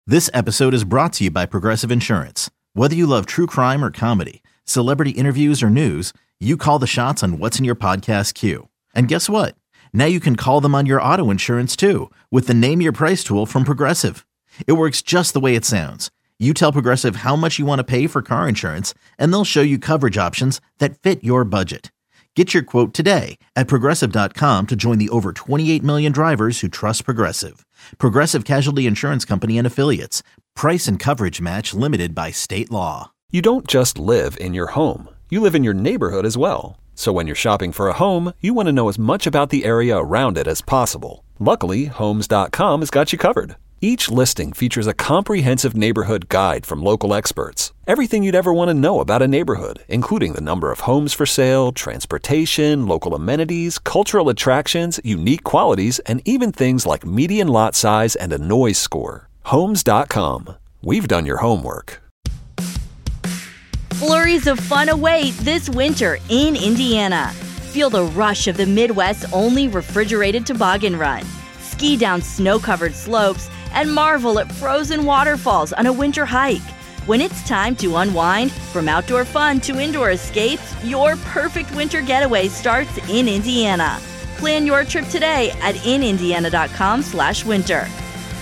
This episode is brought to you by Progressive Insurance. Whether you love true crime or comedy, celebrity interviews or news, you call the shots on what's in your podcast queue. And guess what? Now you can call them on your auto insurance too with the Name Your Price tool from Progressive. It works just the way it sounds. You tell Progressive how much you want to pay for car insurance, and they'll show you coverage options that fit your budget. Get your quote today at Progressive.com to join the over 28 million drivers who trust Progressive. Progressive Casualty Insurance Company and Affiliates. Price and coverage match limited by state law. You don't just live in your home. You live in your neighborhood as well. So when you're shopping for a home, you want to know as much about the area around it as possible. Luckily, Homes.com has got you covered. Each listing features a comprehensive neighborhood guide from local experts. Everything you'd ever want to know about a neighborhood, including the number of homes for sale, transportation, local amenities, cultural attractions, unique qualities, and even things like median lot size and a noise score. Homes.com. We've done your homework. Flurries of fun await this winter in Indiana. Feel the rush of the Midwest's only refrigerated toboggan run. Ski down snow-covered slopes and marvel at frozen waterfalls on a winter hike. When it's time to unwind, from outdoor fun to indoor escapes, your perfect winter getaway starts in Indiana. Plan your trip today at inindiana.com/winter.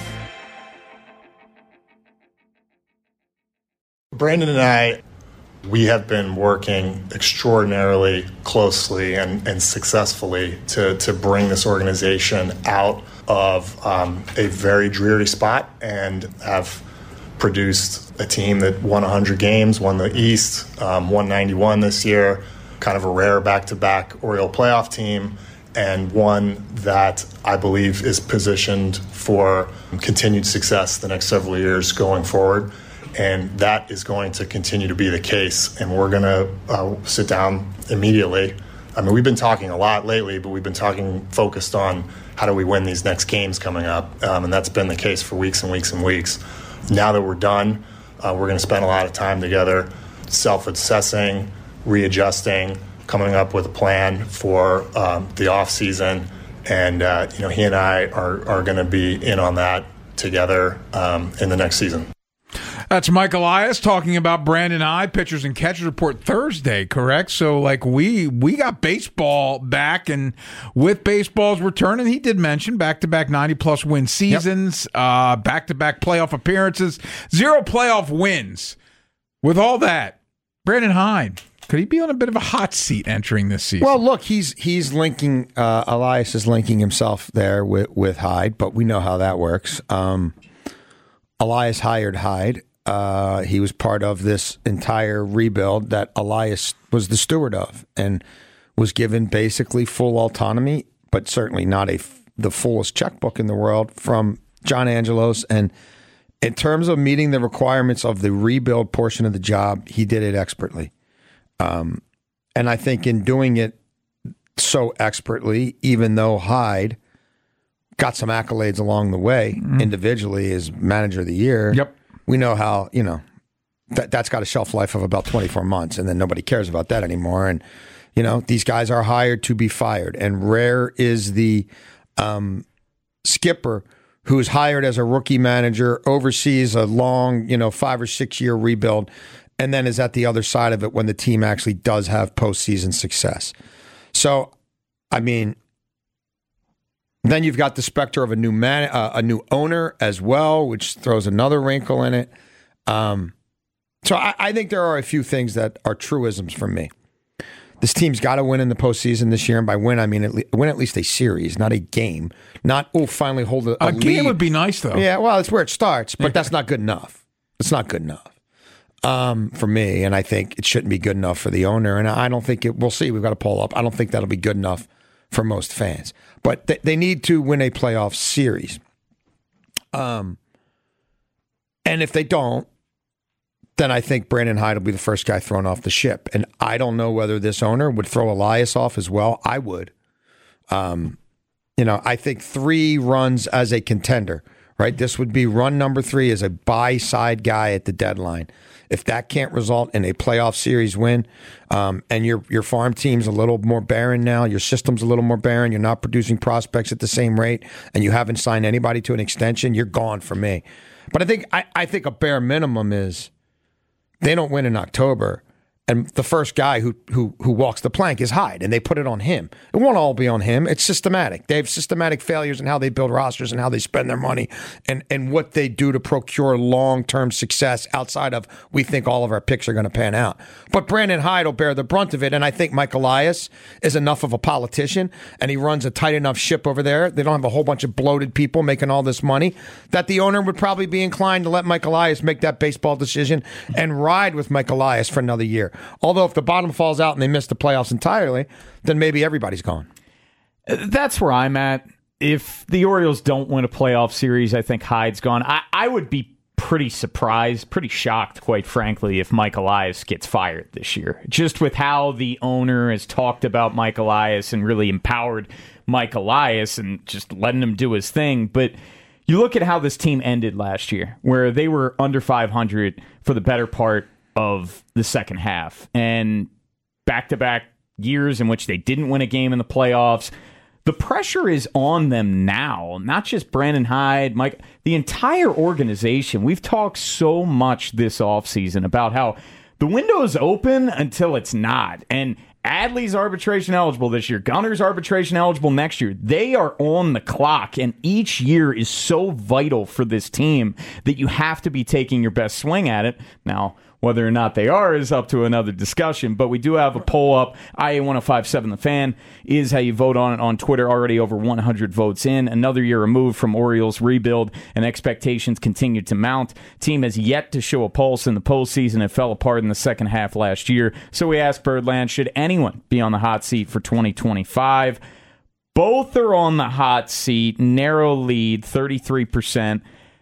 Brandon and I, we have been working extraordinarily closely and successfully to bring this organization out of a very dreary spot and have produced a team that won 100 games, won the East, won 91 this year, kind of a rare back-to-back Oriole playoff team, and one that I believe is positioned for continued success the next several years going forward. And that is going to continue to be the case. And we're going to sit down immediately. I mean, we've been talking a lot lately, but we've been talking focused on how do we win these next games coming up. And that's been the case for weeks and weeks and weeks. Now that we're done, we're going to spend a lot of time together self-assessing, readjusting, coming up with a plan for the off season. And, he and I are going to be in on that together in the next season. That's Mike Elias talking about Brandon Hyde, Pitchers and Catchers Report Thursday, correct? So, we got baseball back, and with baseball's return, and he did mention back-to-back 90-plus win seasons, back-to-back playoff appearances, 0 playoff wins. With all that, Brandon Hyde, could he be on a bit of a hot seat entering this season? Well, look, he's linking, Elias is linking himself there with Hyde, but we know how that works. Elias hired Hyde. He was part of this entire rebuild that Elias was the steward of and was given basically full autonomy, but certainly not the fullest checkbook in the world from John Angelos. And in terms of meeting the requirements of the rebuild portion of the job, he did it expertly. And I think in doing it so expertly, even though Hyde got some accolades along the way individually as manager of the year. Yep. We know how, that's got a shelf life of about 24 months, and then nobody cares about that anymore. And, these guys are hired to be fired. And rare is the skipper who's hired as a rookie manager, oversees a long, 5 or 6 year rebuild, and then is at the other side of it when the team actually does have postseason success. So, then you've got the specter of a new owner as well, which throws another wrinkle in it. So I think there are a few things that are truisms for me. This team's got to win in the postseason this year, and by win I mean win at least a series, not a game. Not finally hold a lead. Game would be nice though. Yeah, well, that's where it starts, but that's not good enough. It's not good enough for me, and I think it shouldn't be good enough for the owner. And I don't think it. We'll see. We've got to pull up. I don't think that'll be good enough for most fans. But they need to win a playoff series. And if they don't, then I think Brandon Hyde will be the first guy thrown off the ship. And I don't know whether this owner would throw Elias off as well. I would. I think 3 runs as a contender, right? This would be run number 3 as a buy-side guy at the deadline. If that can't result in a playoff series win, and your farm team's a little more barren now, your system's a little more barren, you're not producing prospects at the same rate, and you haven't signed anybody to an extension, you're gone for me. But I think a bare minimum is they don't win in October, and the first guy who walks the plank is Hyde, and they put it on him. It won't all be on him. It's systematic. They have systematic failures in how they build rosters and how they spend their money and what they do to procure long-term success outside of we think all of our picks are going to pan out. But Brandon Hyde will bear the brunt of it, and I think Mike Elias is enough of a politician, and he runs a tight enough ship over there. They don't have a whole bunch of bloated people making all this money, that the owner would probably be inclined to let Mike Elias make that baseball decision and ride with Mike Elias for another year. Although if the bottom falls out and they miss the playoffs entirely, then maybe everybody's gone. That's where I'm at. If the Orioles don't win a playoff series, I think Hyde's gone. I would be pretty surprised, pretty shocked, quite frankly, if Mike Elias gets fired this year. Just with how the owner has talked about Mike Elias and really empowered Mike Elias and just letting him do his thing. But you look at how this team ended last year, where they were under 500 for the better part of the second half, and back-to-back years in which they didn't win a game in the playoffs. The pressure is on them now, not just Brandon Hyde, Mike, the entire organization. We've talked so much this offseason about how the window is open until it's not, and Adley's arbitration eligible this year. Gunner's arbitration eligible next year. They are on the clock, and each year is so vital for this team that you have to be taking your best swing at it. Now, whether or not they are is up to another discussion, but we do have a poll up. IA1057 The Fan is how you vote on it on Twitter. Already over 100 votes in. Another year removed from Orioles rebuild, and expectations continue to mount. Team has yet to show a pulse in the postseason. It fell apart in the second half last year. So we asked Birdland, should anyone be on the hot seat for 2025? Both are on the hot seat. Narrow lead, 33%.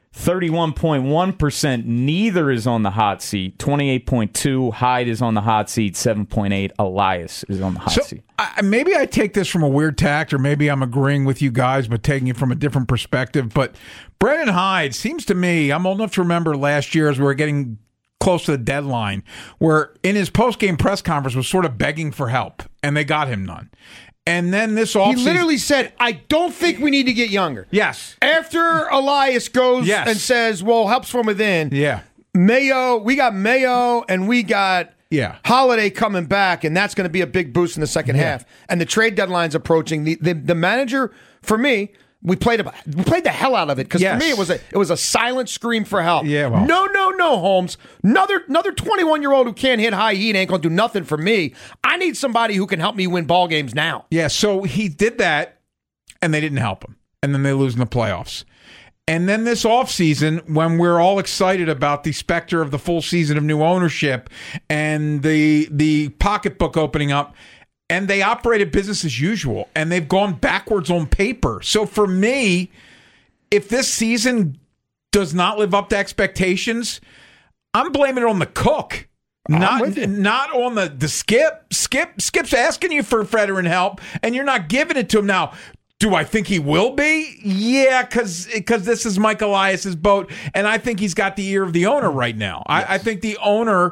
31.1%, neither is on the hot seat. 28.2%, Hyde is on the hot seat. 7.8%, Elias is on the hot seat. Maybe I take this from a weird tact, or maybe I'm agreeing with you guys, but taking it from a different perspective. But Brandon Hyde seems to me, I'm old enough to remember last year as we were getting close to the deadline, where in his post-game press conference was sort of begging for help, and they got him none. And then this offseason, he literally said, I don't think we need to get younger. Yes. After Elias goes and says, well, helps from within. Yeah. Mayo, we got Mayo and we got Holiday coming back, and that's going to be a big boost in the second half. And the trade deadline's approaching. The manager, for me, we played the hell out of it, because for me it was a silent scream for help. Yeah, well. No, Holmes. Another 21-year-old who can't hit high heat ain't gonna do nothing for me. I need somebody who can help me win ball games now. Yeah, so he did that, and they didn't help him, and then they lose in the playoffs. And then this offseason, when we're all excited about the specter of the full season of new ownership and the pocketbook opening up, and they operated business as usual, and they've gone backwards on paper. So for me, if this season does not live up to expectations, I'm blaming it on the cook. Not on the Skip. Skip's asking you for veteran help, and you're not giving it to him. Now, do I think he will be? Yeah, because this is Mike Elias's boat, and I think he's got the ear of the owner right now. Yes. I think the owner,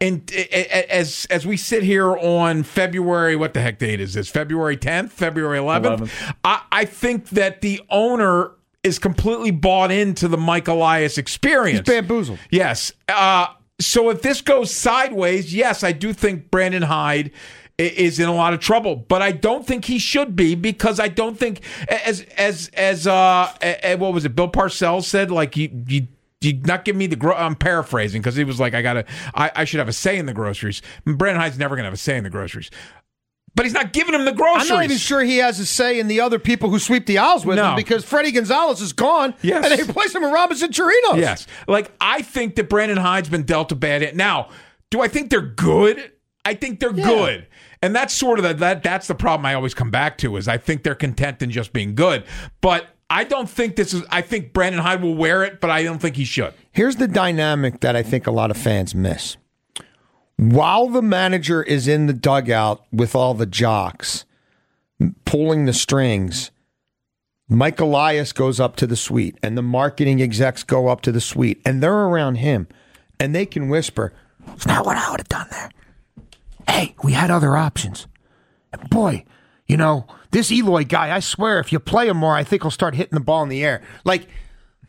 as we sit here on February, what the heck date is this? February 10th? February 11th? I think that the owner is completely bought into the Mike Elias experience. He's bamboozled. Yes. So if this goes sideways, yes, I do think Brandon Hyde is in a lot of trouble, but I don't think he should be, because I don't think, as what was it, Bill Parcells said, like you not give me the I'm paraphrasing, because he was like, I should have a say in the groceries. Brandon Hyde's never gonna have a say in the groceries, but he's not giving him the groceries. I'm not even sure he has a say in the other people who sweep the aisles with him, because Freddie Gonzalez is gone, and they replace him with Robinson Chirinos. Yes, like I think that Brandon Hyde's been dealt a bad hand. Now, do I think they're good? I think they're good. And that's sort of that's the problem I always come back to, is I think they're content in just being good. But I don't think I think Brandon Hyde will wear it, but I don't think he should. Here's the dynamic that I think a lot of fans miss. While the manager is in the dugout with all the jocks pulling the strings, Mike Elias goes up to the suite, and the marketing execs go up to the suite, and they're around him, and they can whisper, "It's not what I would have done there. Hey, we had other options. And boy, this Eloy guy, I swear, if you play him more, I think he'll start hitting the ball in the air." Like,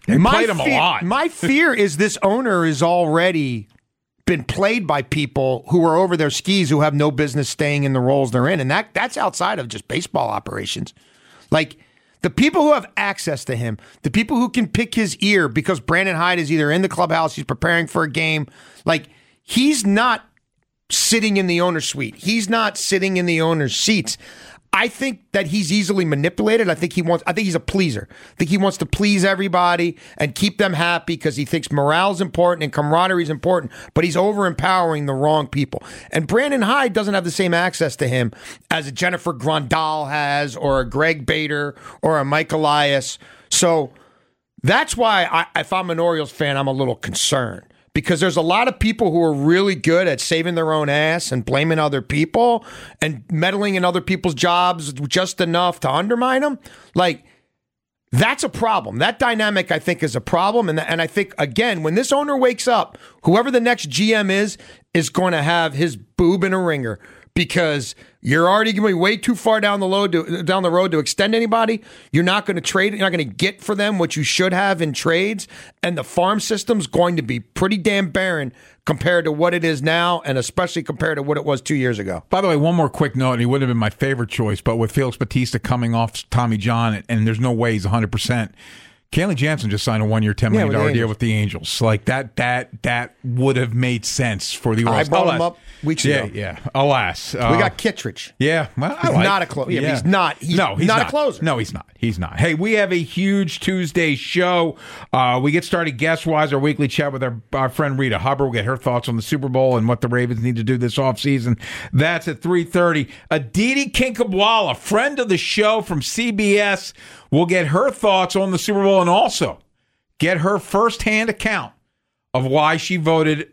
They played him a lot. My fear is this owner is already been played by people who are over their skis who have no business staying in the roles they're in. And that's outside of just baseball operations. Like, the people who have access to him, the people who can pick his ear because Brandon Hyde is either in the clubhouse, he's preparing for a game. Like, he's not sitting in the owner's suite. He's not sitting in the owner's seats. I think that he's easily manipulated. I think he's a pleaser. I think he wants to please everybody and keep them happy because he thinks morale is important and camaraderie is important, but he's over-empowering the wrong people. And Brandon Hyde doesn't have the same access to him as a Jennifer Grandal has or a Greg Bader or a Mike Elias. So that's why if I'm an Orioles fan, I'm a little concerned. Because there's a lot of people who are really good at saving their own ass and blaming other people and meddling in other people's jobs just enough to undermine them. Like, that's a problem. That dynamic, I think, is a problem. And I think, again, when this owner wakes up, whoever the next GM is going to have his boob in a ringer because you're already going to be way too far down the road to extend anybody. You're not going to trade. You're not going to get for them what you should have in trades. And the farm system's going to be pretty damn barren compared to what it is now, and especially compared to what it was 2 years ago. By the way, one more quick note, and he would have been my favorite choice, but with Felix Bautista coming off Tommy John, and there's no way he's 100%, Kenley Jansen just signed a 1-year, $10 million deal with the Angels. Like, that would have made sense for the Orioles. I brought him up weeks ago. Yeah. Alas. We got Kittredge. Yeah. Well, he's not a closer. Yeah. He's not a closer. No, he's not. He's not. Hey, we have a huge Tuesday show. We get started guest-wise, our weekly chat with our friend Rita Hubbard. We'll get her thoughts on the Super Bowl and what the Ravens need to do this offseason. That's at 3:30. Aditi Kinkhabwala, friend of the show from CBS, will get her thoughts on the Super Bowl and also get her firsthand account of why she voted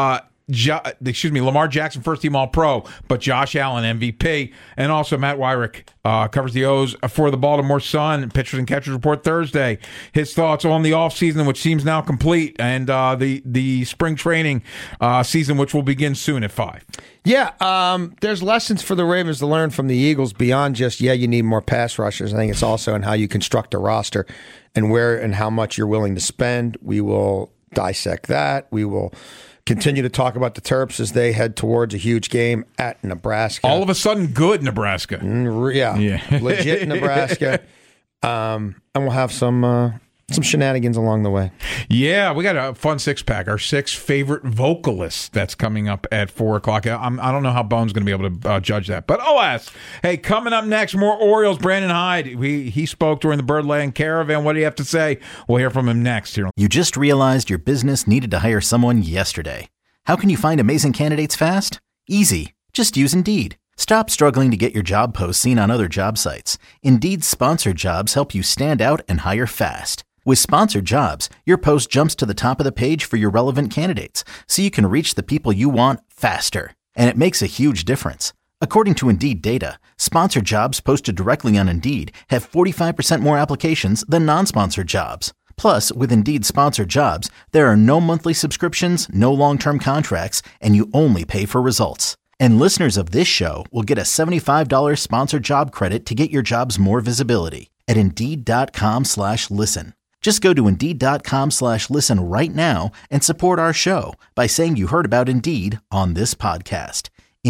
Lamar Jackson first team All-Pro, but Josh Allen MVP. And also Matt Wyrick covers the O's for the Baltimore Sun. Pitchers and Catchers Report Thursday. His thoughts on the offseason, which seems now complete, and the spring training season, which will begin soon at 5. Yeah, there's lessons for the Ravens to learn from the Eagles beyond just, you need more pass rushers. I think it's also in how you construct a roster and where and how much you're willing to spend. We will dissect that. We will continue to talk about the Terps as they head towards a huge game at Nebraska. All of a sudden, good Nebraska. Yeah. Legit Nebraska. And we'll have some shenanigans along the way. Yeah, we got a fun 6-pack. Our 6 favorite vocalists that's coming up at 4 o'clock. I don't know how Bone's going to be able to judge that. But alas, hey, coming up next, more Orioles. Brandon Hyde, he spoke during the Birdland Caravan. What do you have to say? We'll hear from him next. Here. You just realized your business needed to hire someone yesterday. How can you find amazing candidates fast? Easy. Just use Indeed. Stop struggling to get your job posts seen on other job sites. Indeed's sponsored jobs help you stand out and hire fast. With sponsored jobs, your post jumps to the top of the page for your relevant candidates, so you can reach the people you want faster. And it makes a huge difference. According to Indeed data, sponsored jobs posted directly on Indeed have 45% more applications than non-sponsored jobs. Plus, with Indeed sponsored jobs, there are no monthly subscriptions, no long-term contracts, and you only pay for results. And listeners of this show will get a $75 sponsored job credit to get your jobs more visibility at Indeed.com/listen. Just go to Indeed.com/listen right now and support our show by saying you heard about Indeed on this podcast.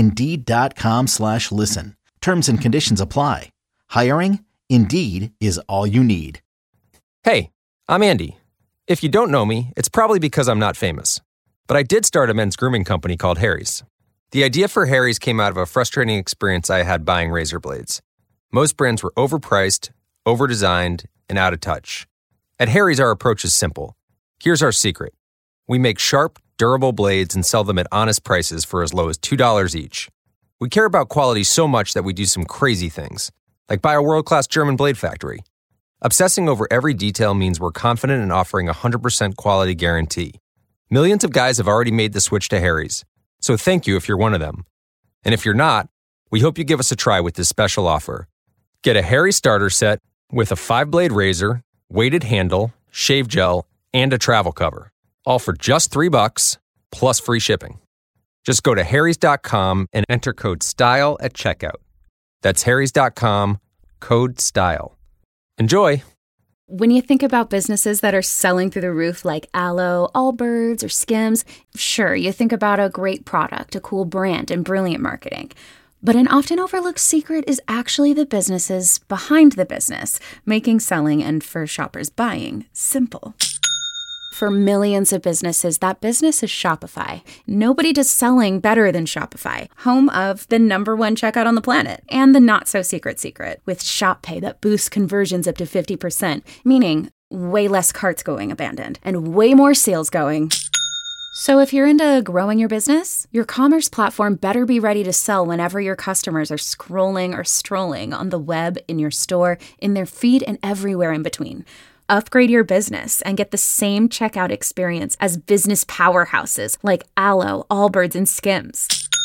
Indeed.com/listen. Terms and conditions apply. Hiring? Indeed is all you need. Hey, I'm Andy. If you don't know me, it's probably because I'm not famous. But I did start a men's grooming company called Harry's. The idea for Harry's came out of a frustrating experience I had buying razor blades. Most brands were overpriced, overdesigned, and out of touch. At Harry's, our approach is simple. Here's our secret. We make sharp, durable blades and sell them at honest prices for as low as $2 each. We care about quality so much that we do some crazy things, like buy a world-class German blade factory. Obsessing over every detail means we're confident in offering a 100% quality guarantee. Millions of guys have already made the switch to Harry's, so thank you if you're one of them. And if you're not, we hope you give us a try with this special offer. Get a Harry's starter set with a 5-blade razor, weighted handle, shave gel, and a travel cover. All for just $3 plus free shipping. Just go to harrys.com and enter code STYLE at checkout. That's harrys.com, code STYLE. Enjoy! When you think about businesses that are selling through the roof like Aloe, Allbirds, or Skims, sure, you think about a great product, a cool brand, and brilliant marketing. But an often overlooked secret is actually the businesses behind the business, making selling and for shoppers buying simple. For millions of businesses, that business is Shopify. Nobody does selling better than Shopify, home of the #1 checkout on the planet and the not-so-secret secret with Shop Pay that boosts conversions up to 50%, meaning way less carts going abandoned and way more sales going. So if you're into growing your business, your commerce platform better be ready to sell whenever your customers are scrolling or strolling on the web, in your store, in their feed, and everywhere in between. Upgrade your business and get the same checkout experience as business powerhouses like Aloe, Allbirds, and Skims.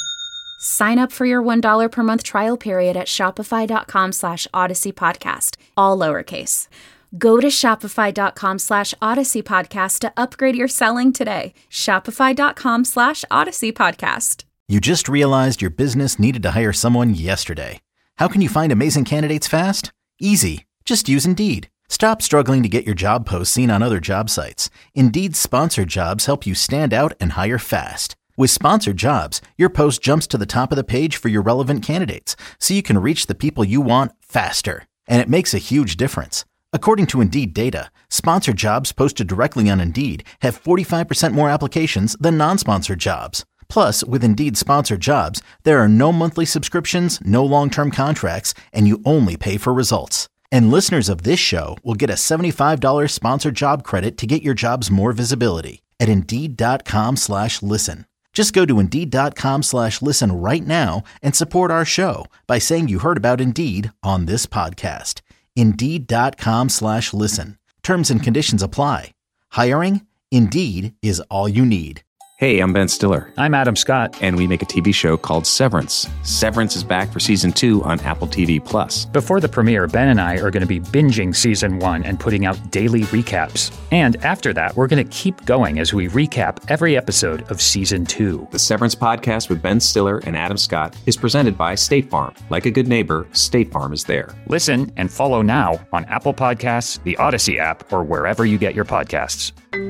Sign up for your $1 per month trial period at shopify.com/Odyssey Podcast, all lowercase. Go to shopify.com/Odyssey Podcast to upgrade your selling today. Shopify.com/Odyssey Podcast. You just realized your business needed to hire someone yesterday. How can you find amazing candidates fast? Easy. Just use Indeed. Stop struggling to get your job posts seen on other job sites. Indeed's sponsored jobs help you stand out and hire fast. With sponsored jobs, your post jumps to the top of the page for your relevant candidates, so you can reach the people you want faster. And it makes a huge difference. According to Indeed data, sponsored jobs posted directly on Indeed have 45% more applications than non-sponsored jobs. Plus, with Indeed sponsored jobs, there are no monthly subscriptions, no long-term contracts, and you only pay for results. And listeners of this show will get a $75 sponsored job credit to get your jobs more visibility at Indeed.com/listen. Just go to Indeed.com/listen right now and support our show by saying you heard about Indeed on this podcast. Indeed.com/listen. Terms and conditions apply. Hiring? Indeed is all you need. Hey, I'm Ben Stiller. I'm Adam Scott. And we make a TV show called Severance. Severance is back for season 2 on Apple TV+. Before the premiere, Ben and I are going to be binging season 1 and putting out daily recaps. And after that, we're going to keep going as we recap every episode of season 2. The Severance podcast with Ben Stiller and Adam Scott is presented by State Farm. Like a good neighbor, State Farm is there. Listen and follow now on Apple Podcasts, the Odyssey app, or wherever you get your podcasts.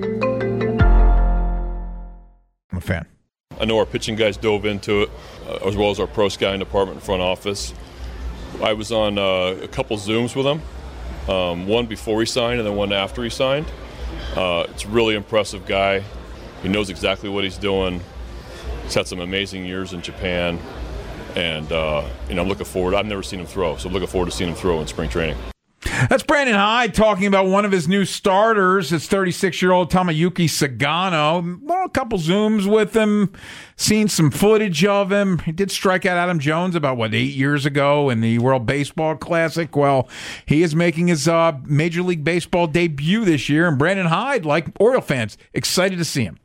I'm a fan. I know our pitching guys dove into it, as well as our pro scouting department and front office. I was on a couple Zooms with him, one before he signed and then one after he signed. It's a really impressive guy. He knows exactly what he's doing. He's had some amazing years in Japan, and I'm looking forward. I've never seen him throw, so I'm looking forward to seeing him throw in spring training. That's Brandon Hyde talking about one of his new starters. It's 36-year-old Tomoyuki Sagano. Well, a couple Zooms with him, seen some footage of him. He did strike out Adam Jones about, 8 years ago in the World Baseball Classic. Well, he is making his Major League Baseball debut this year, and Brandon Hyde, like Oriole fans, excited to see him.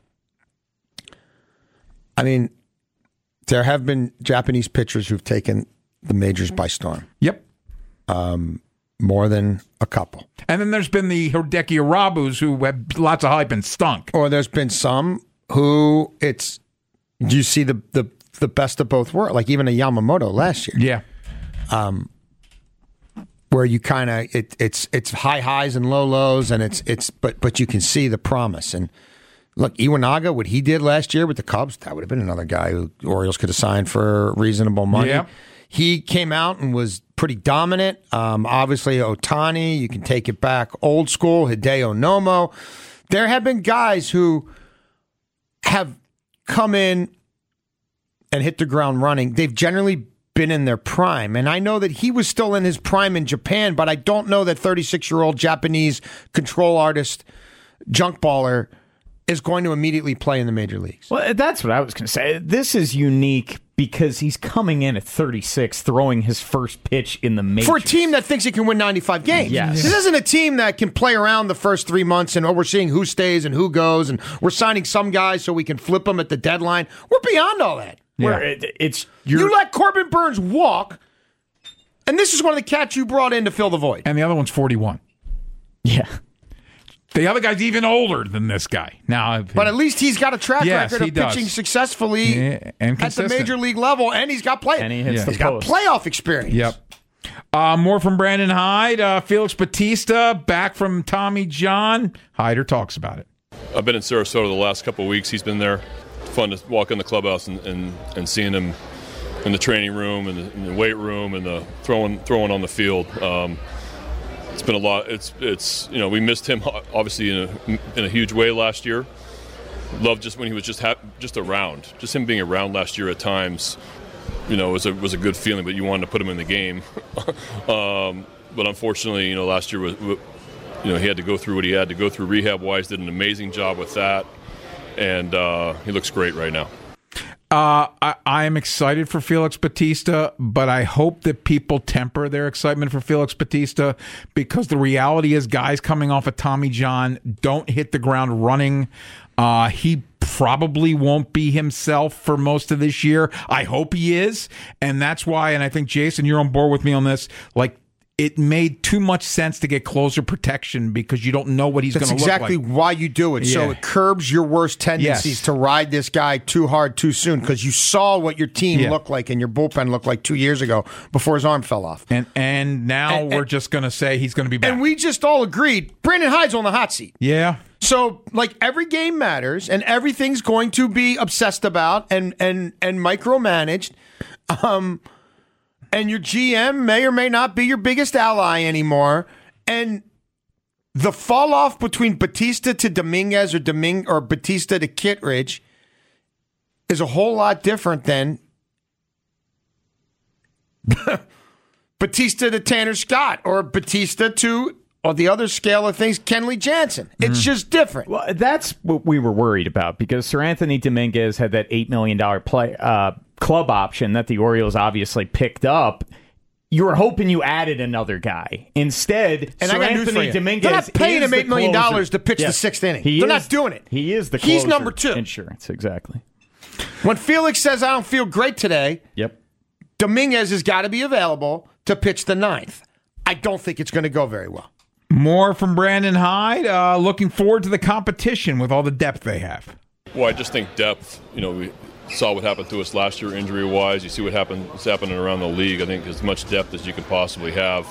I mean, there have been Japanese pitchers who've taken the majors by storm. Yep. More than a couple. And then there's been the Hideki Arabus who had lots of hype and stunk. Or there's been some who you see the best of both worlds, like even a Yamamoto last year. Yeah. Where you kind of it's high highs and low lows, and but you can see the promise. And look, Iwanaga, what he did last year with the Cubs, that would have been another guy who Orioles could have signed for reasonable money. Yeah. He came out and was pretty dominant. Obviously, Ohtani, you can take it back old school, Hideo Nomo. There have been guys who have come in and hit the ground running. They've generally been in their prime. And I know that he was still in his prime in Japan, but I don't know that 36-year-old Japanese control artist, junk baller, is going to immediately play in the major leagues. Well, that's what I was going to say. This is unique because he's coming in at 36, throwing his first pitch in the majors. For a team that thinks it can win 95 games. Yes. This isn't a team that can play around the first 3 months and we're seeing who stays and who goes, and we're signing some guys so we can flip them at the deadline. We're beyond all that. Yeah. You let Corbin Burns walk, and this is one of the cats you brought in to fill the void. And the other one's 41. Yeah. The other guy's even older than this guy. Now, but at least he's got a track record of does. pitching successfully and at the major league level, and he's got And he hits the he's got post. playoff experience. Yep. More from Brandon Hyde. Felix Bautista back from Tommy John. Hyder talks about it. I've been in Sarasota the last couple of weeks. He's been there. It's fun to walk in the clubhouse and seeing him in the training room and the weight room and the throwing on the field. It's been a lot. It's we missed him obviously in a huge way last year. Loved just when he was just around. Just him being around last year at times, was a good feeling. But you wanted to put him in the game. But unfortunately, last year was he had to go through what he had to go through rehab wise. Did an amazing job with that, and he looks great right now. I am excited for Felix Bautista, but I hope that people temper their excitement for Felix Bautista, because the reality is guys coming off of Tommy John don't hit the ground running. He probably won't be himself for most of this year. I hope he is, and that's why, and I think, Jason, you're on board with me on this, it made too much sense to get closer protection because you don't know what he's going to look like. That's exactly why you do it. Yeah. So it curbs your worst tendencies to ride this guy too hard too soon, because you saw what your team looked like and your bullpen looked like 2 years ago before his arm fell off. And now we're just going to say he's going to be back. And we just all agreed Brandon Hyde's on the hot seat. Yeah. So, every game matters, and everything's going to be obsessed about and micromanaged. And your GM may or may not be your biggest ally anymore. And the fall off between Bautista to Dominguez or Bautista to Kittredge is a whole lot different than Bautista to Tanner Scott or Bautista to, on the other scale of things, Kenley Jansen. It's just different. Well, that's what we were worried about, because Sir Anthony Dominguez had that $8 million club option that the Orioles obviously picked up. You were hoping you added another guy. Instead, and Sir Anthony Dominguez, they're not paying him $8 million to pitch the sixth inning. They're not doing it. He is the closer. He's number 2. Insurance, exactly. When Felix says, I don't feel great today, Dominguez has got to be available to pitch the 9th. I don't think it's going to go very well. More from Brandon Hyde. Looking forward to the competition with all the depth they have. Well, I just think depth, we saw what happened to us last year injury-wise. You see what's happening around the league. I think as much depth as you can possibly have.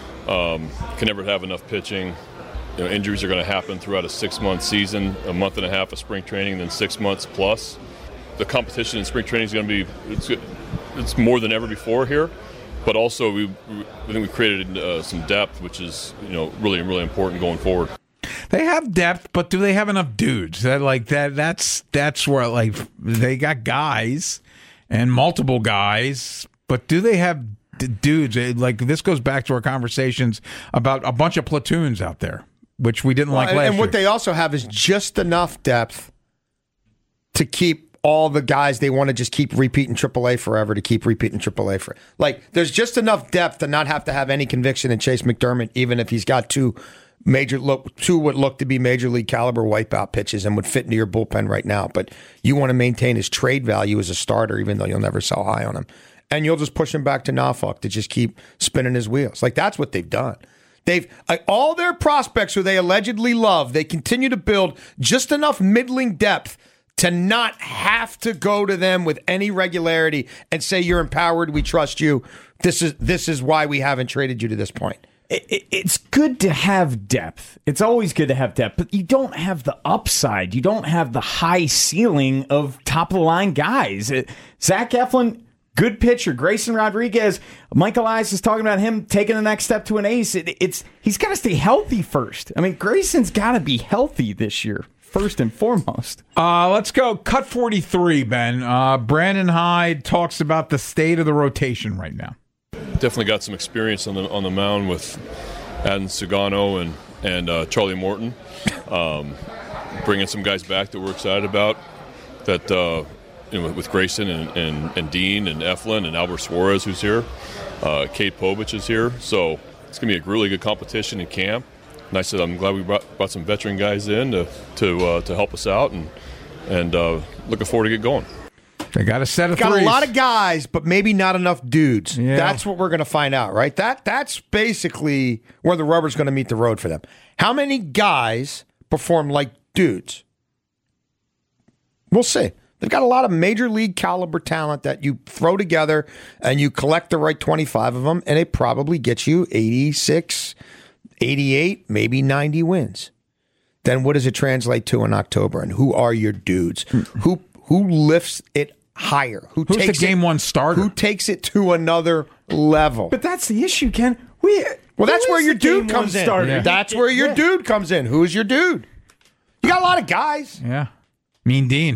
Can never have enough pitching. Injuries are going to happen throughout a 6-month season, a month and a half of spring training, then 6 months plus. The competition in spring training is going to be it's more than ever before here. But also, I think we created some depth, which is really, really important going forward. They have depth, but do they have enough dudes? That's where they got guys and multiple guys, but do they have dudes? This goes back to our conversations about a bunch of platoons out there, which we didn't like last year. And what they also have is just enough depth to keep all the guys they want to just keep repeating AAA forever to keep repeating AAA for. There's just enough depth to not have to have any conviction in Chase McDermott, even if he's got two what look to be major league caliber wipeout pitches and would fit into your bullpen right now. But you want to maintain his trade value as a starter, even though you'll never sell high on him. And you'll just push him back to Norfolk to just keep spinning his wheels. That's what they've done. They've all their prospects who they allegedly love, they continue to build just enough middling depth to not have to go to them with any regularity and say, you're empowered, we trust you. This is why we haven't traded you to this point. It's good to have depth. It's always good to have depth, but you don't have the upside. You don't have the high ceiling of top-of-the-line guys. Zach Eflin, good pitcher. Grayson Rodriguez, Mike Elias is talking about him taking the next step to an ace. He's got to stay healthy first. Grayson's got to be healthy this year, first and foremost. Let's go. Cut 43, Ben. Brandon Hyde talks about the state of the rotation right now. Definitely got some experience on the mound with Adam Sugano and Charlie Morton. Bringing some guys back that we're excited about. That with Grayson and Dean and Eflin and Albert Suarez, who's here. Cade Povich is here. So it's going to be a really good competition in camp. Nice that I'm glad we brought some veteran guys in to help us out and looking forward to get going. They got a set of got threes. A lot of guys, but maybe not enough dudes. Yeah. That's what we're going to find out, right? That's basically where the rubber's going to meet the road for them. How many guys perform like dudes? We'll see. They've got a lot of major league caliber talent that you throw together and you collect the right 25 of them, and it probably gets you 86, 88, maybe 90 wins. Then what does it translate to in October? And who are your dudes? Who lifts it higher? Who's the game one starter? Who takes it to another level? But that's the issue, Ken. Well, that's where your dude comes in. Yeah. That's where your dude comes in. Who's your dude? You got a lot of guys. Yeah. Mean Dean,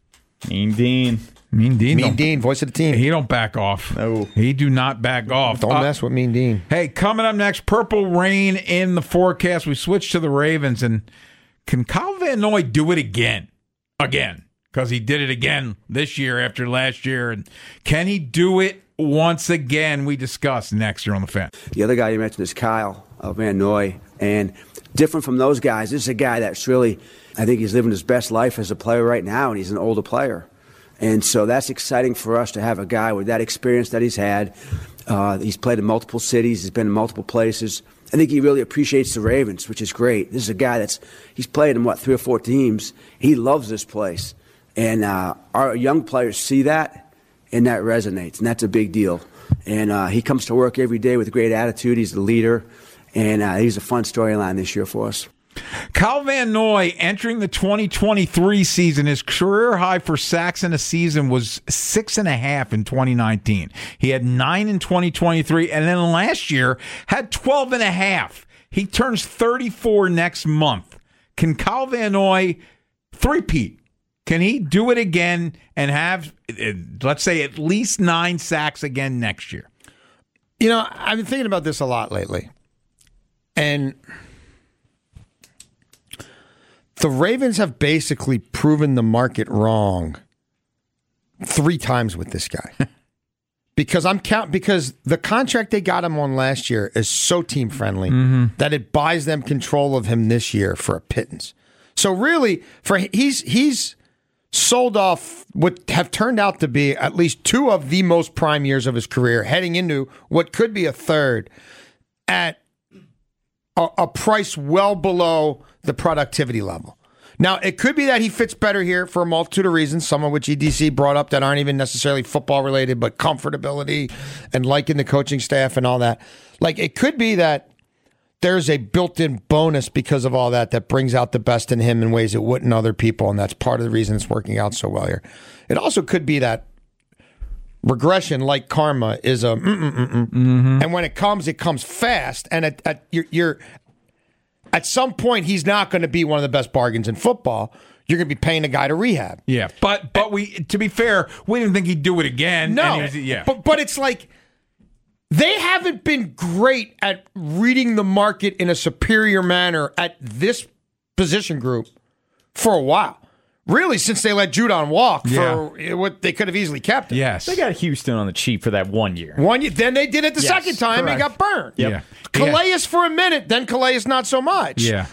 voice of the team. He don't back off. No. He do not back off. Don't mess with Mean Dean. Hey, coming up next, purple rain in the forecast. We switch to the Ravens, and can Kyle Van Noy do it again? Again. Because he did it again this year after last year. And can he do it once again? We discuss next year on The Fan. The other guy you mentioned is Kyle Van Noy. And different from those guys, this is a guy that's really, I think he's living his best life as a player right now, and he's an older player. And so that's exciting for us to have a guy with that experience that he's had. He's played in multiple cities. He's been in multiple places. I think he really appreciates the Ravens, which is great. This is a guy he's played in, 3 or 4 teams. He loves this place. And our young players see that, and that resonates, and that's a big deal. And he comes to work every day with a great attitude. He's the leader, and he's a fun storyline this year for us. Kyle Van Noy entering the 2023 season, his career high for sacks in a season was 6.5 in 2019. He had 9 in 2023, and then last year had 12.5. He turns 34 next month. Can Kyle Van Noy three-peat? Can he do it again and have, let's say, at least 9 sacks again next year? You know, I've been thinking about this a lot lately. And the Ravens have basically proven the market wrong 3 times with this guy. Because the contract they got him on last year is so team friendly that it buys them control of him this year for a pittance. So really, he's sold off what have turned out to be at least 2 of the most prime years of his career, heading into what could be a third at a price well below the productivity level. Now, it could be that he fits better here for a multitude of reasons, some of which EDC brought up that aren't even necessarily football related, but comfortability and liking the coaching staff and all that. Like, it could be that there's a built-in bonus because of all that brings out the best in him in ways it wouldn't other people, and that's part of the reason it's working out so well here. It also could be that regression, like karma, is a and when it comes fast, and at some point he's not going to be one of the best bargains in football. You're going to be paying a guy to rehab. Yeah, but we, to be fair, we didn't think he'd do it again. No, but it's like, they haven't been great at reading the market in a superior manner at this position group for a while. Really, since they let Judon walk for what they could have easily kept him. Yes. They got Houston on the cheap for that 1 year. 1 year. Then they did it the second time and got burned. Yep. Yeah. Calais for a minute, then Calais not so much. Yeah.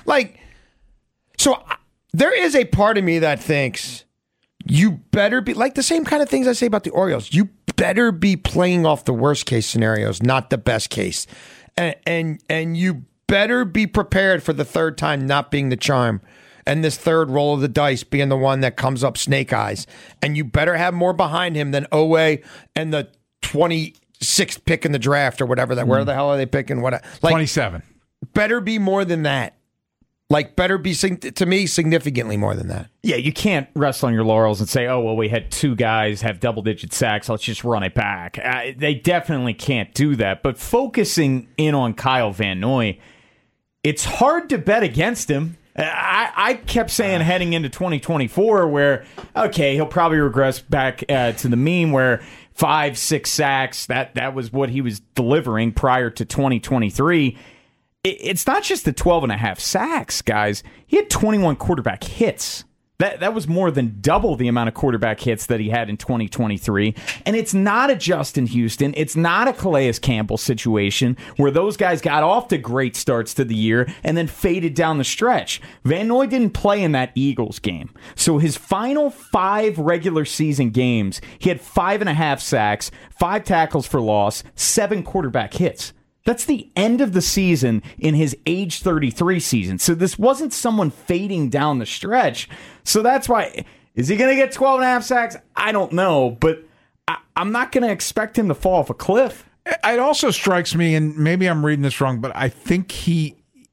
So there is a part of me that thinks you better be, like the same kind of things I say about the Orioles, you better be playing off the worst case scenarios, not the best case. And you better be prepared for the third time not being the charm. And this third roll of the dice being the one that comes up snake eyes. And you better have more behind him than Owe and the 26th pick in the draft or whatever. Where the hell are they picking? 27. Better be more than that. Better be, to me, significantly more than that. Yeah, you can't rest on your laurels and say, oh, well, we had 2 guys have double-digit sacks. Let's just run it back. They definitely can't do that. But focusing in on Kyle Van Noy, it's hard to bet against him. I kept saying heading into 2024 where, okay, he'll probably regress back to the mean where 5-6 sacks, that was what he was delivering prior to 2023. It's not just the 12.5 sacks, guys. He had 21 quarterback hits. That was more than double the amount of quarterback hits that he had in 2023. And it's not a Justin Houston. It's not a Calais Campbell situation where those guys got off to great starts to the year and then faded down the stretch. Van Noy didn't play in that Eagles game. So his final 5 regular season games, he had 5.5 sacks, 5 tackles for loss, 7 quarterback hits. That's the end of the season in his age 33 season. So this wasn't someone fading down the stretch. So that's why Is he going to get 12.5 sacks? I don't know, but I'm not going to expect him to fall off a cliff. It also strikes me, and maybe I'm reading this wrong, but I think he's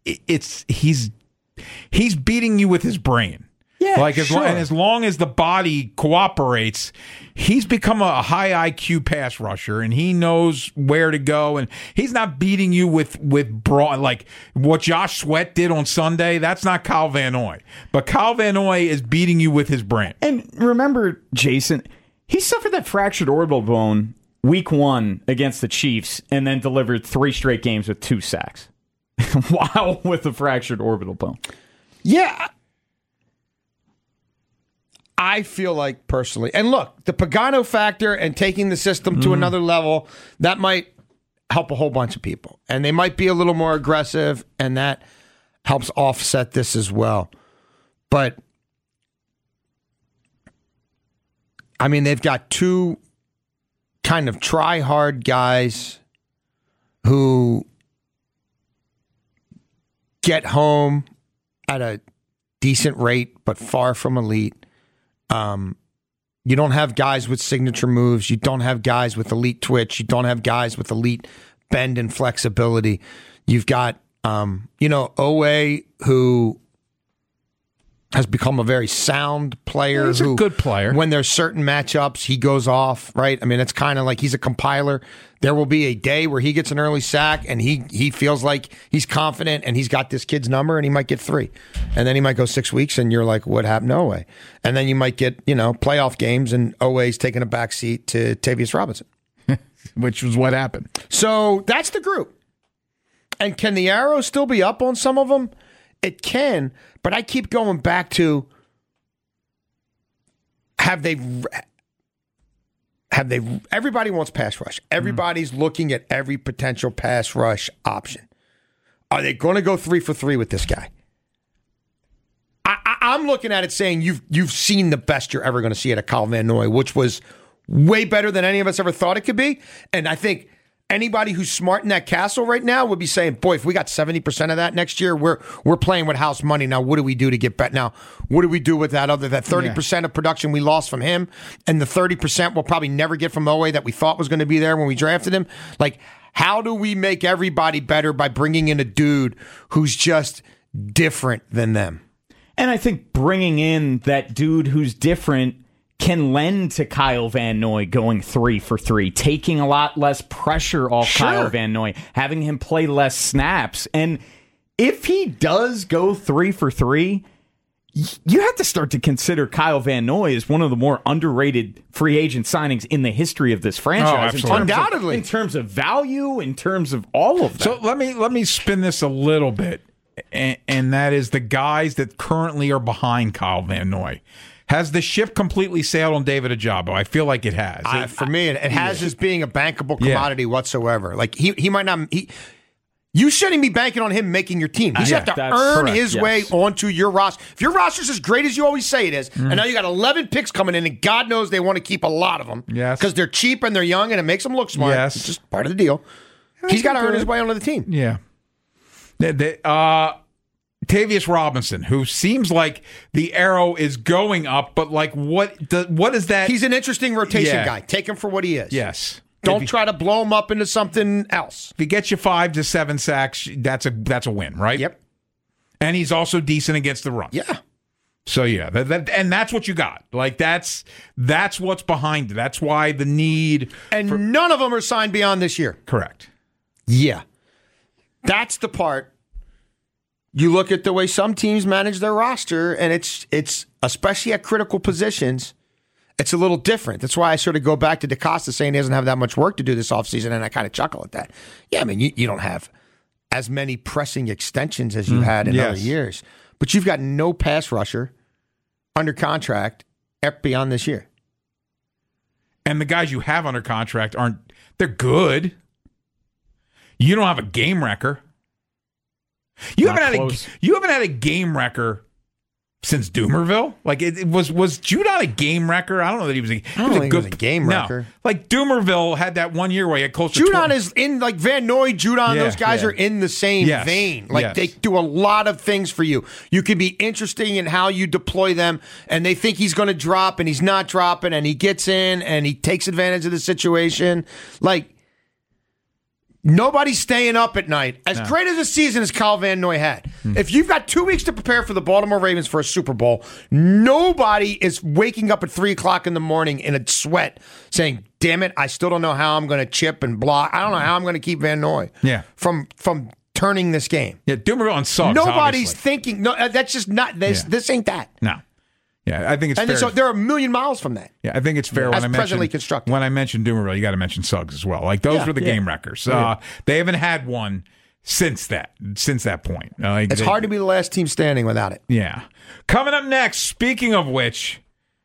beating you with his brain. Yeah, like sure. as long as the body cooperates, he's become a high IQ pass rusher, and he knows where to go. And he's not beating you with broad like what Josh Sweat did on Sunday. That's not Kyle Van Noy, but Kyle Van Noy is beating you with his brain. And remember, Jason, he suffered that fractured orbital bone week 1 against the Chiefs, and then delivered 3 straight games with 2 sacks. Wow, with the fractured orbital bone. Yeah. I feel like personally, and look, the Pagano factor and taking the system to another level, that might help a whole bunch of people. And they might be a little more aggressive, and that helps offset this as well. But, I mean, they've got 2 kind of try-hard guys who get home at a decent rate, but far from elite. You don't have guys with signature moves. You don't have guys with elite twitch. You don't have guys with elite bend and flexibility. You've got, Owe, who has become a very sound player. He's a good player. When there's certain matchups, he goes off, right? I mean, it's kind of like he's a compiler. There will be a day where he gets an early sack and he feels like he's confident and he's got this kid's number and he might get 3. And then he might go 6 weeks and you're like, what happened to Owe? And then you might get, playoff games and Owe's taking a backseat to Tavius Robinson. Which was what happened. So that's the group. And can the arrow still be up on some of them? It can, but I keep going back to everybody wants pass rush. Everybody's looking at every potential pass rush option. Are they going to go 3 for 3 with this guy? I'm looking at it saying you've seen the best you're ever going to see at a Kyle Van Noy, which was way better than any of us ever thought it could be. And I think anybody who's smart in that castle right now would be saying, boy, if we got 70% of that next year, we're playing with house money. Now, what do we do to get better? Now, what do we do with that 30% of production we lost from him and the 30% we'll probably never get from Owe that we thought was going to be there when we drafted him? Like, how do we make everybody better by bringing in a dude who's just different than them? And I think bringing in that dude who's different can lend to Kyle Van Noy going 3 for 3, taking a lot less pressure off Kyle Van Noy, having him play less snaps. And if he does go 3 for 3, you have to start to consider Kyle Van Noy as one of the more underrated free agent signings in the history of this franchise. Undoubtedly. In terms of value, in terms of all of that. So let me spin this a little bit, and that is the guys that currently are behind Kyle Van Noy. Has the ship completely sailed on David Ojabo? I feel like it has. For me, it has as being a bankable commodity whatsoever. Like he might not. You shouldn't be banking on him making your team. He should have to earn his way onto your roster. If your roster's as great as you always say it is, and now you got 11 picks coming in, and God knows they want to keep a lot of them because they're cheap and they're young, and it makes them look smart. Yes. It's just part of the deal. He's got to earn his way onto the team. Yeah. Tavius Robinson, who seems like the arrow is going up, but like what is that? He's an interesting rotation guy. Take him for what he is. Yes. Don't try to blow him up into something else. If he gets you 5 to 7 sacks, that's a win, right? Yep. And he's also decent against the run. Yeah. So yeah, and that's what you got. Like that's what's behind it. That's why the need. And none of them are signed beyond this year. Correct. Yeah. That's the part. You look at the way some teams manage their roster, and it's especially at critical positions, it's a little different. That's why I sort of go back to DeCosta saying he doesn't have that much work to do this offseason, and I kind of chuckle at that. Yeah, I mean, you don't have as many pressing extensions as you had in other years, but you've got no pass rusher under contract beyond this year. And the guys you have under contract they're good. You don't have a game wrecker. You haven't had a game wrecker since Doomerville? Like, was Judon a game wrecker? I don't know that he was a game wrecker. No. Like, Doomerville had that 1 year where he had close to Judon is in, like, Van Noy, Judon, those guys are in the same vein. Like, they do a lot of things for you. You can be interesting in how you deploy them, and they think he's going to drop, and he's not dropping, and he gets in, and he takes advantage of the situation. Like, nobody's staying up at night. As great as a season as Kyle Van Noy had. If you've got 2 weeks to prepare for the Baltimore Ravens for a Super Bowl, nobody is waking up at 3 o'clock in the morning in a sweat saying, damn it, I still don't know how I'm going to chip and block. I don't know how I'm going to keep Van Noy from turning this game. Yeah, Doomerville and Suggs, nobody's thinking, that's just not, this ain't that. No. Yeah, I think it's fair. So they're a million miles from that. Yeah, I think it's fair. As presently constructed. When I mentioned Doomerville, you got to mention Suggs as well. Like, those were the game wreckers. They haven't had one since that point. It's hard to be the last team standing without it. Yeah. Coming up next, speaking of which,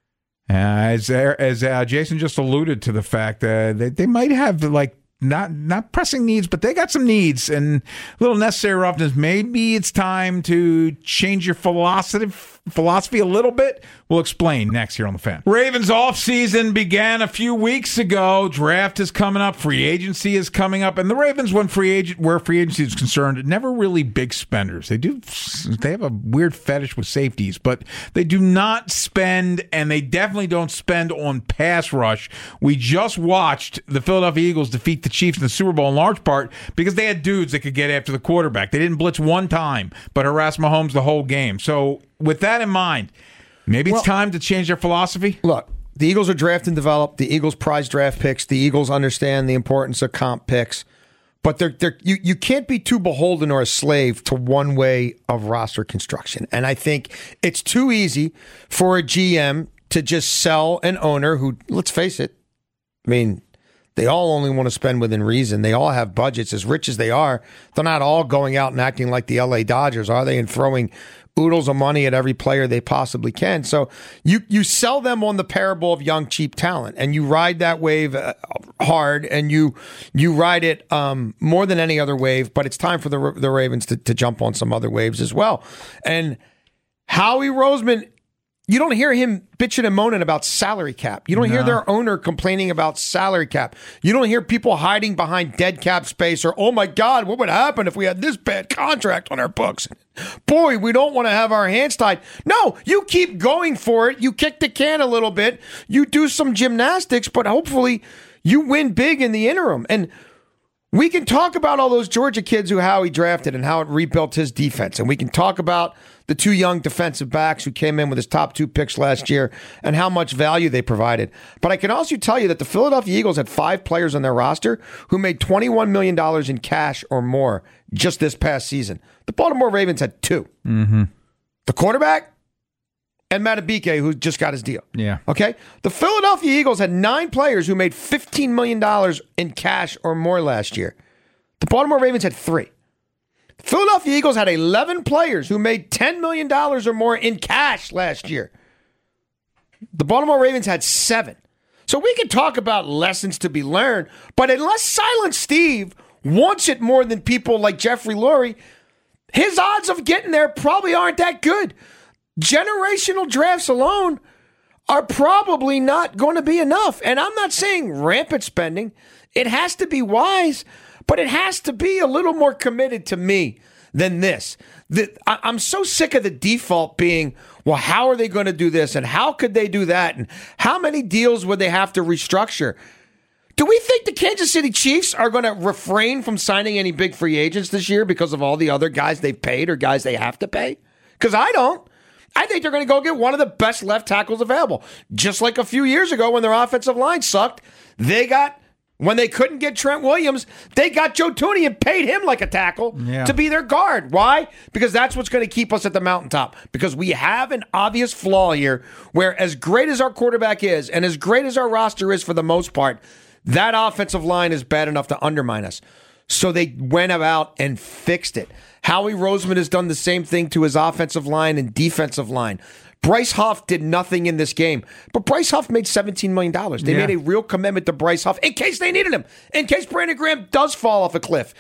as Jason just alluded to the fact that they might have, like, not pressing needs, but they got some needs and a little necessary roughness. Maybe it's time to change your philosophy a little bit. We'll explain next here on The Fan. Ravens offseason began a few weeks ago. Draft is coming up. Free agency is coming up. And the Ravens, where free agency is concerned, never really big spenders. They have a weird fetish with safeties, but they do not spend, and they definitely don't spend on pass rush. We just watched the Philadelphia Eagles defeat the Chiefs in the Super Bowl in large part because they had dudes that could get after the quarterback. They didn't blitz one time, but harass Mahomes the whole game. So with that in mind, maybe it's time to change their philosophy? Look, the Eagles are draft and develop. The Eagles prize draft picks. The Eagles understand the importance of comp picks. But you can't be too beholden or a slave to one way of roster construction. And I think it's too easy for a GM to just sell an owner who, let's face it, I mean, they all only want to spend within reason. They all have budgets. As rich as they are, they're not all going out and acting like the LA Dodgers, are they? And throwing oodles of money at every player they possibly can. So you sell them on the parable of young, cheap talent, and you ride that wave hard, and you ride it more than any other wave. But it's time for the Ravens to jump on some other waves as well. And Howie Roseman, you don't hear him bitching and moaning about salary cap. You don't hear their owner complaining about salary cap. You don't hear people hiding behind dead cap space or, oh my God, what would happen if we had this bad contract on our books? Boy, we don't want to have our hands tied. No, you keep going for it. You kick the can a little bit. You do some gymnastics, but hopefully you win big in the interim. And we can talk about all those Georgia kids who Howie drafted and how it rebuilt his defense. And we can talk about the two young defensive backs who came in with his top 2 picks last year and how much value they provided. But I can also tell you that the Philadelphia Eagles had 5 players on their roster who made $21 million in cash or more just this past season. The Baltimore Ravens had 2. Mm-hmm. The quarterback and Matabike, who just got his deal. Yeah. Okay? The Philadelphia Eagles had 9 players who made $15 million in cash or more last year. The Baltimore Ravens had 3. The Philadelphia Eagles had 11 players who made $10 million or more in cash last year. The Baltimore Ravens had 7. So we can talk about lessons to be learned, but unless Silent Steve wants it more than people like Jeffrey Lurie, his odds of getting there probably aren't that good. Generational drafts alone are probably not going to be enough. And I'm not saying rampant spending. It has to be wise, but it has to be a little more committed to me than this. I'm so sick of the default being, well, how are they going to do this? And how could they do that? And how many deals would they have to restructure? Do we think the Kansas City Chiefs are going to refrain from signing any big free agents this year because of all the other guys they've paid or guys they have to pay? Because I don't. I think they're going to go get one of the best left tackles available. Just like a few years ago when their offensive line sucked, when they couldn't get Trent Williams, they got Joe Thuney and paid him like a tackle to be their guard. Why? Because that's what's going to keep us at the mountaintop. Because we have an obvious flaw here where as great as our quarterback is and as great as our roster is for the most part, that offensive line is bad enough to undermine us. So they went out and fixed it. Howie Roseman has done the same thing to his offensive line and defensive line. Bryce Huff did nothing in this game, but Bryce Huff made $17 million. They made a real commitment to Bryce Huff in case they needed him, in case Brandon Graham does fall off a cliff.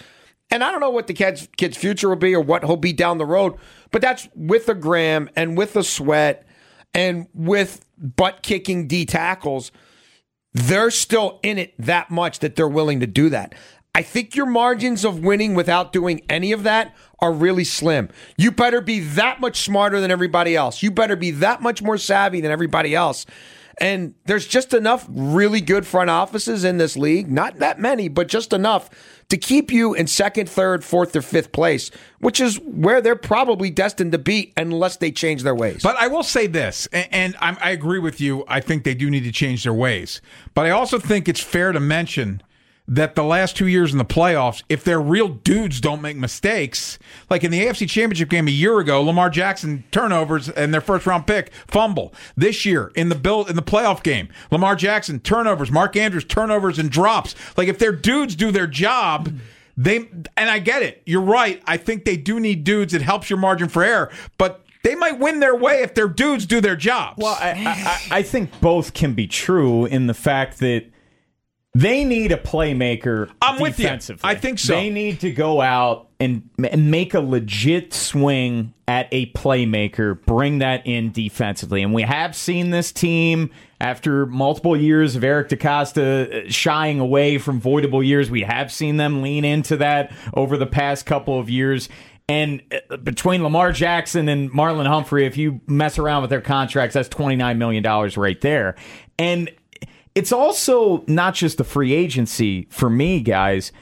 And I don't know what the kid's future will be or what he'll be down the road, but that's with a Graham and with a Sweat and with butt-kicking D tackles. They're still in it that much that they're willing to do that. I think your margins of winning without doing any of that are really slim. You better be that much smarter than everybody else. You better be that much more savvy than everybody else. And there's just enough really good front offices in this league, not that many, but just enough to keep you in second, third, fourth, or fifth place, which is where they're probably destined to be unless they change their ways. But I will say this, and I agree with you. I think they do need to change their ways. But I also think it's fair to mention that the last 2 years in the playoffs, if their real dudes don't make mistakes, like in the AFC Championship game a year ago, Lamar Jackson turnovers and their first-round pick fumble. This year in the playoff game, Lamar Jackson turnovers, Mark Andrews turnovers and drops. Like if their dudes do their job, and I get it. You're right. I think they do need dudes. It helps your margin for error, but they might win their way if their dudes do their jobs. Well, I think both can be true in the fact that they need a playmaker. I'm with you. I think so. They need to go out and make a legit swing at a playmaker, bring that in defensively. And we have seen this team, after multiple years of Eric DeCosta shying away from voidable years, we have seen them lean into that over the past couple of years. And between Lamar Jackson and Marlon Humphrey, if you mess around with their contracts, that's $29 million right there. And it's also not just the free agency for me, guys.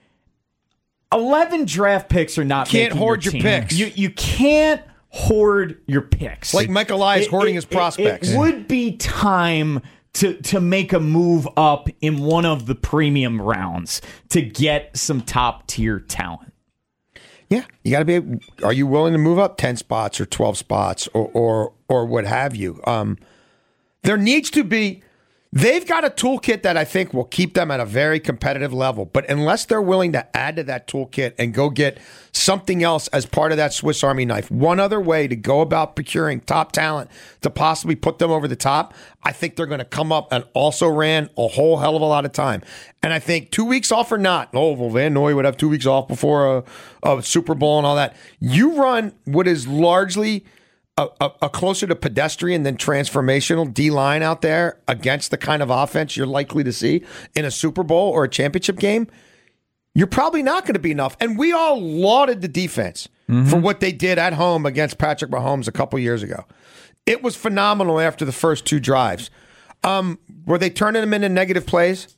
11 draft picks are not can't hoard your picks. You can't hoard your picks. Like Mike Elias hoarding his prospects. It would be time to make a move up in one of the premium rounds to get some top tier talent. Yeah, you got to be. Are you willing to move up 10 spots or 12 spots or what have you? There needs to be. They've got a toolkit that I think will keep them at a very competitive level. But unless they're willing to add to that toolkit and go get something else as part of that Swiss Army knife, one other way to go about procuring top talent to possibly put them over the top, I think they're going to come up and also ran a whole hell of a lot of time. And I think 2 weeks off or not, Van Noy would have 2 weeks off before a Super Bowl and all that. You run what is largely a closer to pedestrian than transformational D-line out there against the kind of offense you're likely to see in a Super Bowl or a championship game, you're probably not going to be enough. And we all lauded the defense for what they did at home against Patrick Mahomes a couple years ago. It was phenomenal after the first two drives. Were they turning him into negative plays?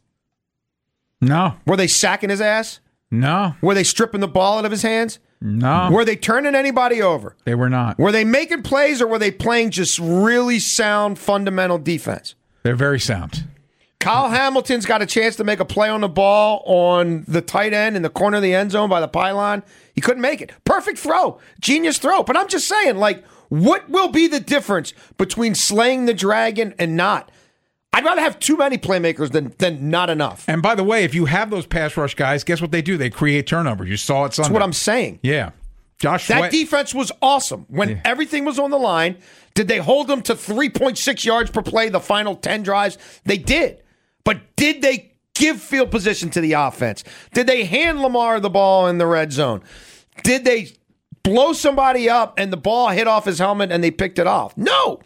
No. Were they sacking his ass? No. Were they stripping the ball out of his hands? No. Were they turning anybody over? They were not. Were they making plays or were they playing just really sound fundamental defense? They're very sound. Kyle Hamilton's got a chance to make a play on the ball on the tight end in the corner of the end zone by the pylon. He couldn't make it. Perfect throw. Genius throw. But I'm just saying, what will be the difference between slaying the dragon and not? I'd rather have too many playmakers than not enough. And by the way, if you have those pass rush guys, guess what they do? They create turnovers. You saw it Sunday. That's what I'm saying. Yeah. Josh That Sweat. defense was awesome. When everything was on the line, did they hold them to 3.6 yards per play the final 10 drives? They did. But did they give field position to the offense? Did they hand Lamar the ball in the red zone? Did they blow somebody up and the ball hit off his helmet and they picked it off? No.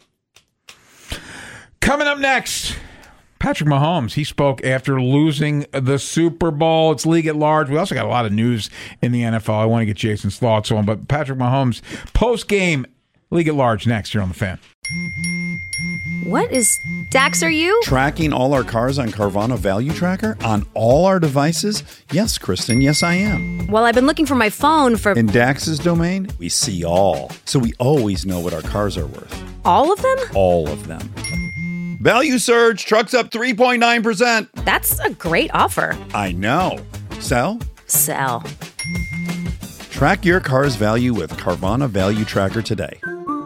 Coming up next, Patrick Mahomes. He spoke after losing the Super Bowl. It's league at large. We also got a lot of news in the NFL. I want to get Jason's thoughts on, but Patrick Mahomes post-game league at large next here on The Fan. What is Dax, are you? Tracking all our cars on Carvana Value Tracker on all our devices? Yes, Kristen, yes I am. Well, I've been looking for my phone for... In Dax's domain, we see all. So we always know what our cars are worth. All of them? All of them. Value surge, trucks up 3.9%. That's a great offer. I know. Sell? Sell. Track your car's value with Carvana Value Tracker today.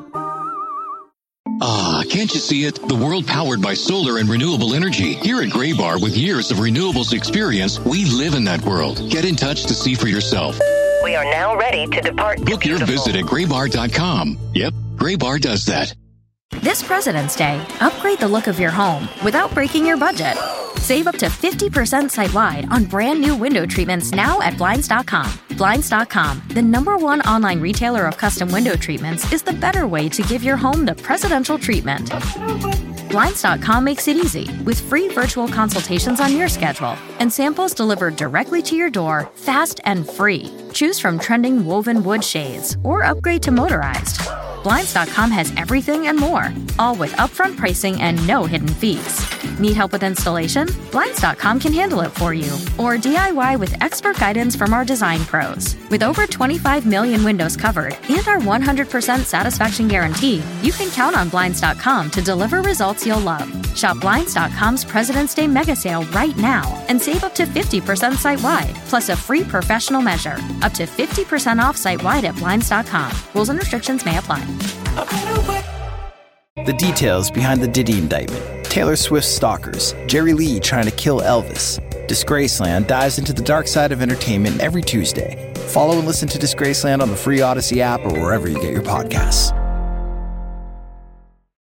Ah, can't you see it? The world powered by solar and renewable energy. Here at Graybar, with years of renewables experience, we live in that world. Get in touch to see for yourself. We are now ready to depart. Book your visit at graybar.com. Yep, Graybar does that. This President's Day, upgrade the look of your home without breaking your budget. Save up to 50% site-wide on brand new window treatments now at Blinds.com. Blinds.com, the #1 online retailer of custom window treatments, is the better way to give your home the presidential treatment. Blinds.com makes it easy with free virtual consultations on your schedule and samples delivered directly to your door, fast and free. Choose from trending woven wood shades or upgrade to motorized. Blinds.com has everything and more, all with upfront pricing and no hidden fees. Need help with installation? Blinds.com can handle it for you. Or DIY with expert guidance from our design pros. With over 25 million windows covered and our 100% satisfaction guarantee, you can count on Blinds.com to deliver results you'll love. Shop Blinds.com's President's Day mega sale right now and save up to 50% site-wide, plus a free professional measure. Up to 50% off site-wide at Blinds.com. Rules and restrictions may apply. The details behind the Diddy indictment. Taylor Swift's stalkers. Jerry Lee trying to kill Elvis. Disgraceland dives into the dark side of entertainment every Tuesday. Follow and listen to Disgraceland on the free Odyssey app or wherever you get your podcasts.